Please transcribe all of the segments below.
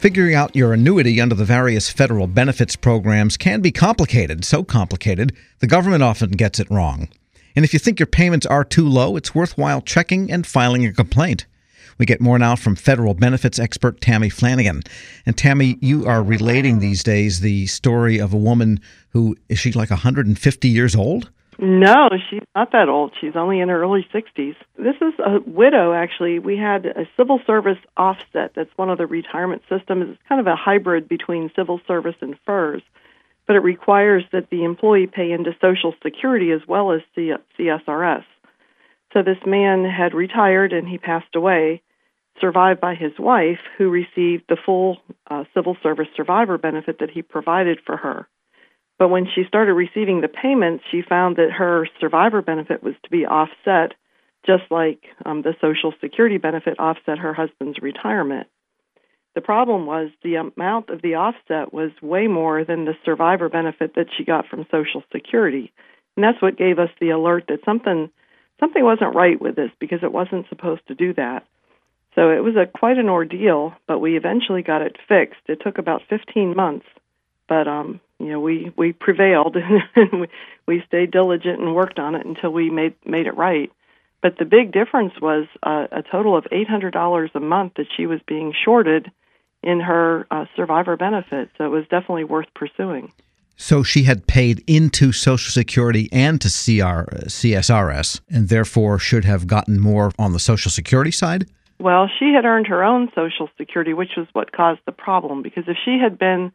Figuring out your annuity under the various federal benefits programs can be complicated, so complicated the government often gets it wrong. And if you think your payments are too low, it's worthwhile checking and filing a complaint. We get more now from federal benefits expert Tammy Flanagan. And Tammy, you are relating these days the story of a woman who, is she like 150 years old? No, she's not that old. She's only in her early 60s. This is a widow, actually. We had a civil service offset. That's one of the retirement systems. It's kind of a hybrid between civil service and FERS, but it requires that the employee pay into Social Security as well as CSRS. So this man had retired and he passed away, survived by his wife, who received the full civil service survivor benefit that he provided for her. But when she started receiving the payments, she found that her survivor benefit was to be offset, just like the Social Security benefit offset her husband's retirement. The problem was the amount of the offset was way more than the survivor benefit that she got from Social Security. And that's what gave us the alert that something wasn't right with this, because it wasn't supposed to do that. So it was quite an ordeal, but we eventually got it fixed. It took about 15 months, but we prevailed and we stayed diligent and worked on it until we made it right. But the big difference was a total of $800 a month that she was being shorted in her survivor benefit. So it was definitely worth pursuing. So she had paid into Social Security and to CSRS, and therefore should have gotten more on the Social Security side? Well, she had earned her own Social Security, which was what caused the problem, because if she had been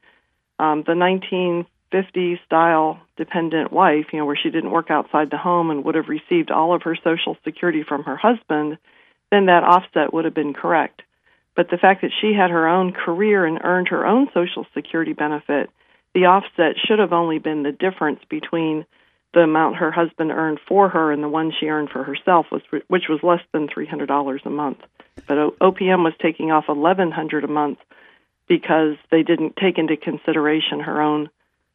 the 1950s-style dependent wife, where she didn't work outside the home and would have received all of her Social Security from her husband, then that offset would have been correct. But the fact that she had her own career and earned her own Social Security benefit, the offset should have only been the difference between the amount her husband earned for her and the one she earned for herself, which was less than $300 a month. But OPM was taking off $1,100 a month because they didn't take into consideration her own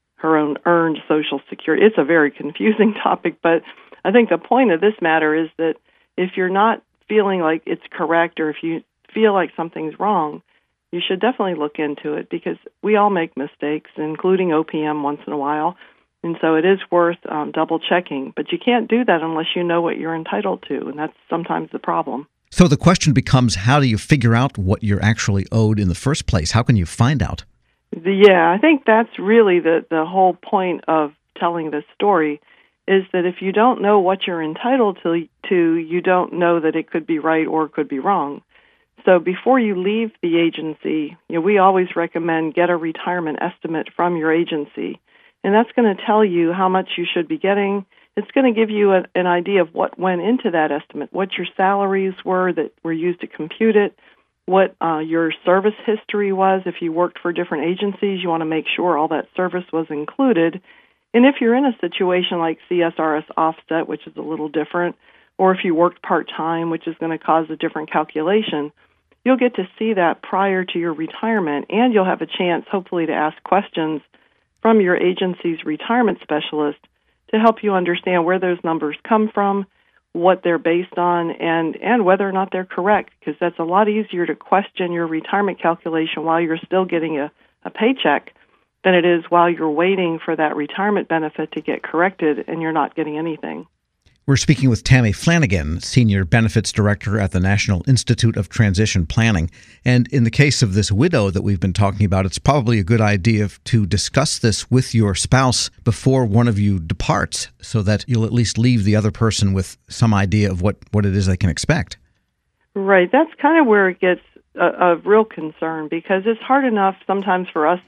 earned Social Security. It's a very confusing topic, but I think the point of this matter is that if you're not feeling like it's correct, or if you feel like something's wrong, you should definitely look into it, because we all make mistakes, including OPM once in a while, and so it is worth double checking. But you can't do that unless you know what you're entitled to, and that's sometimes the problem. So the question becomes, how do you figure out what you're actually owed in the first place? How can you find out? Yeah, I think that's really the whole point of telling this story, is that if you don't know what you're entitled to, you don't know that it could be right or could be wrong. So before you leave the agency, we always recommend get a retirement estimate from your agency, and that's going to tell you how much you should be getting. It's going to give you an idea of what went into that estimate, what your salaries were that were used to compute it, what your service history was. If you worked for different agencies, you want to make sure all that service was included. And if you're in a situation like CSRS offset, which is a little different, or if you worked part-time, which is going to cause a different calculation, you'll get to see that prior to your retirement, and you'll have a chance, hopefully, to ask questions from your agency's retirement specialist to help you understand where those numbers come from, what they're based on, and whether or not they're correct, because that's a lot easier to question your retirement calculation while you're still getting a paycheck than it is while you're waiting for that retirement benefit to get corrected and you're not getting anything. We're speaking with Tammy Flanagan, Senior Benefits Director at the National Institute of Transition Planning. And in the case of this widow that we've been talking about, it's probably a good idea to discuss this with your spouse before one of you departs, so that you'll at least leave the other person with some idea of what it is they can expect. Right. That's kind of where it gets a real concern, because it's hard enough sometimes for us,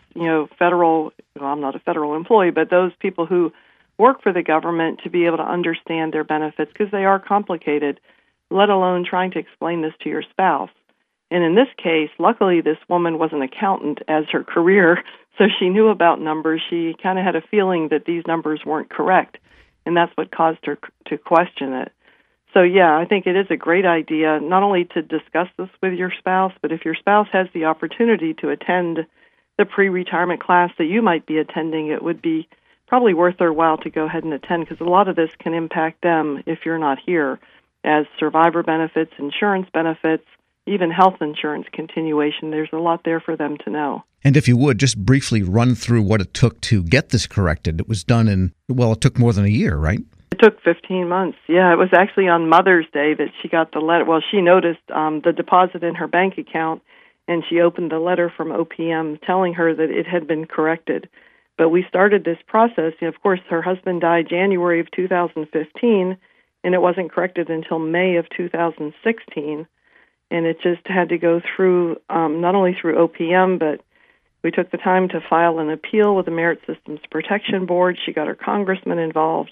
I'm not a federal employee, but those people who work for the government to be able to understand their benefits, because they are complicated, let alone trying to explain this to your spouse. And in this case, luckily, this woman was an accountant as her career, so she knew about numbers. She kind of had a feeling that these numbers weren't correct, and that's what caused her to question it. So, yeah, I think it is a great idea not only to discuss this with your spouse, but if your spouse has the opportunity to attend the pre-retirement class that you might be attending, it would be probably worth their while to go ahead and attend, because a lot of this can impact them if you're not here, as survivor benefits, insurance benefits, even health insurance continuation. There's a lot there for them to know. And if you would, just briefly run through what it took to get this corrected. It was done it took more than a year, right? It took 15 months. Yeah, it was actually on Mother's Day that she got the letter. Well, she noticed the deposit in her bank account, and she opened the letter from OPM telling her that it had been corrected. But we started this process. Of course, her husband died January of 2015, and it wasn't corrected until May of 2016. And it just had to go through, not only through OPM, but we took the time to file an appeal with the Merit Systems Protection Board. She got her congressman involved.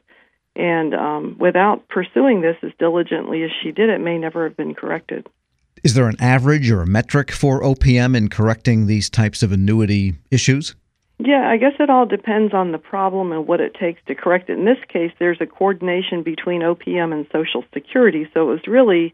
And without pursuing this as diligently as she did, it may never have been corrected. Is there an average or a metric for OPM in correcting these types of annuity issues? Yeah, I guess it all depends on the problem and what it takes to correct it. In this case, there's a coordination between OPM and Social Security, so it was really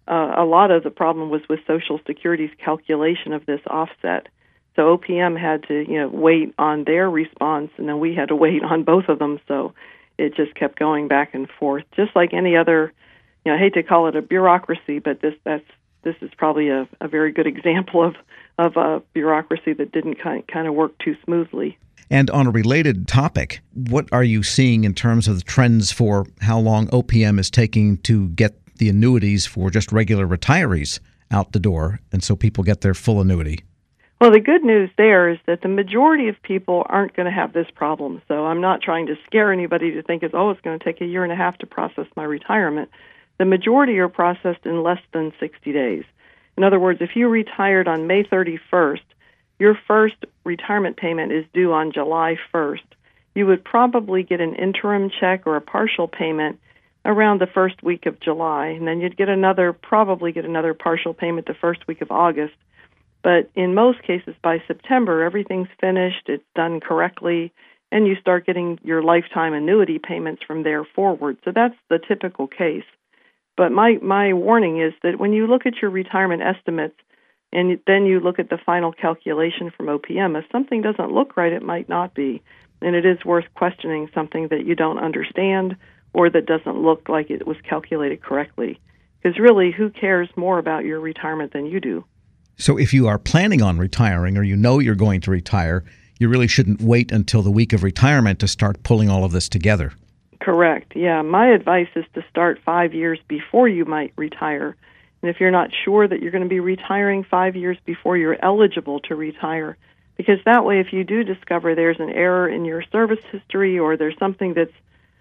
a lot of the problem was with Social Security's calculation of this offset. So OPM had to, wait on their response, and then we had to wait on both of them. So it just kept going back and forth, just like any other. I hate to call it a bureaucracy, but this is probably a very good example of a bureaucracy that didn't kind of work too smoothly. And on a related topic, what are you seeing in terms of the trends for how long OPM is taking to get the annuities for just regular retirees out the door, and so people get their full annuity? Well, the good news there is that the majority of people aren't going to have this problem. So I'm not trying to scare anybody to think it's going to take a year and a half to process my retirement. The majority are processed in less than 60 days. In other words, if you retired on May 31st, your first retirement payment is due on July 1st. You would probably get an interim check or a partial payment around the first week of July, and then you'd probably get another partial payment the first week of August. But in most cases, by September, everything's finished, it's done correctly, and you start getting your lifetime annuity payments from there forward. So that's the typical case. But my warning is that when you look at your retirement estimates and then you look at the final calculation from OPM, if something doesn't look right, it might not be. And it is worth questioning something that you don't understand or that doesn't look like it was calculated correctly. Because really, who cares more about your retirement than you do? So if you are planning on retiring or you know you're going to retire, you really shouldn't wait until the week of retirement to start pulling all of this together. Correct. Yeah. My advice is to start 5 years before you might retire. And if you're not sure that you're going to be retiring 5 years before you're eligible to retire, because that way if you do discover there's an error in your service history or there's something that's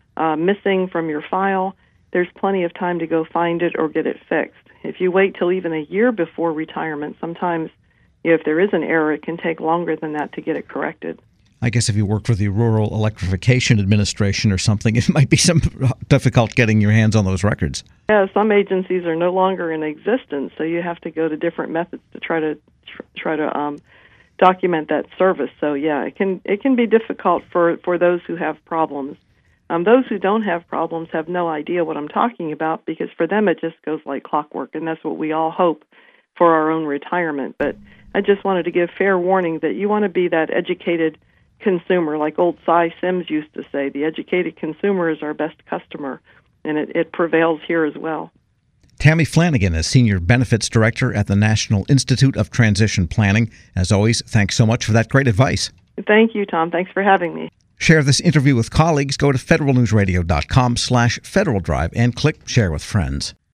missing from your file, there's plenty of time to go find it or get it fixed. If you wait till even a year before retirement, sometimes if there is an error, it can take longer than that to get it corrected. I guess if you work for the Rural Electrification Administration or something, it might be some difficult getting your hands on those records. Yeah, some agencies are no longer in existence, so you have to go to different methods to try to document that service. So yeah, it can be difficult for those who have problems. Those who don't have problems have no idea what I'm talking about because for them it just goes like clockwork, and that's what we all hope for our own retirement. But I just wanted to give fair warning that you want to be that educated consumer, like old Cy Sims used to say, the educated consumer is our best customer, and it prevails here as well. Tammy Flanagan is Senior Benefits Director at the National Institute of Transition Planning. As always, thanks so much for that great advice. Thank you, Tom. Thanks for having me. Share this interview with colleagues. Go to federalnewsradio.com/Federal Drive and click Share with Friends.